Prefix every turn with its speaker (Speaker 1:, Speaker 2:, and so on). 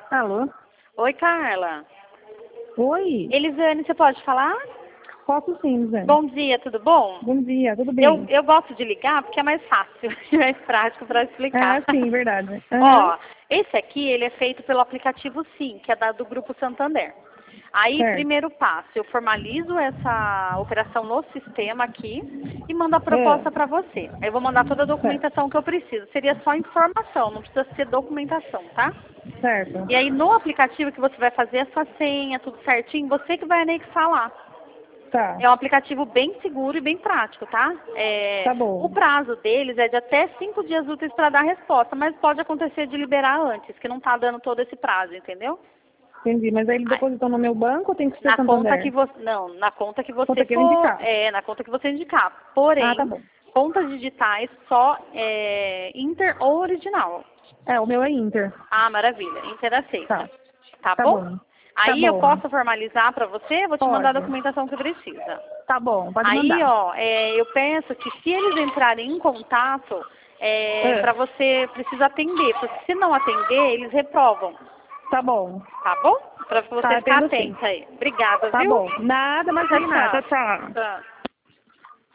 Speaker 1: Alô?
Speaker 2: Oi, Carla.
Speaker 1: Oi?
Speaker 2: Elisane, você pode falar?
Speaker 1: Posso sim, Zé.
Speaker 2: Bom dia, tudo bom?
Speaker 1: Bom dia, tudo bem?
Speaker 2: Eu gosto de ligar porque é mais fácil e mais prático para explicar.
Speaker 1: Ah, sim, verdade.
Speaker 2: Ó, esse aqui, ele é feito pelo aplicativo Sim, que é do Grupo Santander. Aí,
Speaker 1: Certo.
Speaker 2: primeiro passo, eu formalizo essa operação no sistema aqui e mando a
Speaker 1: É,
Speaker 2: proposta para você. Aí eu vou mandar toda a
Speaker 1: certo.
Speaker 2: documentação que eu preciso. Seria só informação, não precisa ser documentação, tá?
Speaker 1: Certo.
Speaker 2: E aí, no aplicativo que você vai fazer a sua senha, tudo certinho, você que vai anexar lá.
Speaker 1: Tá.
Speaker 2: É um aplicativo bem seguro e bem prático, tá?
Speaker 1: Tá
Speaker 2: O
Speaker 1: bom.
Speaker 2: prazo deles é de até 5 dias úteis para dar resposta, mas pode acontecer de liberar antes, que não está dando todo esse prazo, entendeu?
Speaker 1: Entendi. Mas aí ele
Speaker 2: Aí,
Speaker 1: depositou no meu banco ou tem que ser
Speaker 2: na conta que
Speaker 1: Santander?
Speaker 2: você, não, na conta que você
Speaker 1: Conta que eu
Speaker 2: for,
Speaker 1: indicar.
Speaker 2: na conta que você indicar.
Speaker 1: Ah, tá
Speaker 2: Porém,
Speaker 1: bom.
Speaker 2: contas digitais só Inter ou original.
Speaker 1: É, o meu é Inter.
Speaker 2: Ah, maravilha, Inter aceita.
Speaker 1: Tá.
Speaker 2: Tá
Speaker 1: Tá
Speaker 2: bom?
Speaker 1: bom. Tá
Speaker 2: Aí eu
Speaker 1: bom.
Speaker 2: posso formalizar para você, vou te mandar a
Speaker 1: Pode.
Speaker 2: documentação que precisa.
Speaker 1: Tá bom, pode
Speaker 2: Aí,
Speaker 1: mandar.
Speaker 2: ó, eu penso que se eles entrarem em contato,
Speaker 1: É,
Speaker 2: para você precisa atender, porque se não atender, eles reprovam,
Speaker 1: tá bom.
Speaker 2: tá bom? Para você
Speaker 1: Tá,
Speaker 2: ficar
Speaker 1: atendo sim.
Speaker 2: atenta aí. Obrigada,
Speaker 1: Tá
Speaker 2: viu?
Speaker 1: bom. Nada,
Speaker 2: Tchau,
Speaker 1: imagina. Tchau,
Speaker 2: tchau.
Speaker 1: tchau.
Speaker 2: Tchau.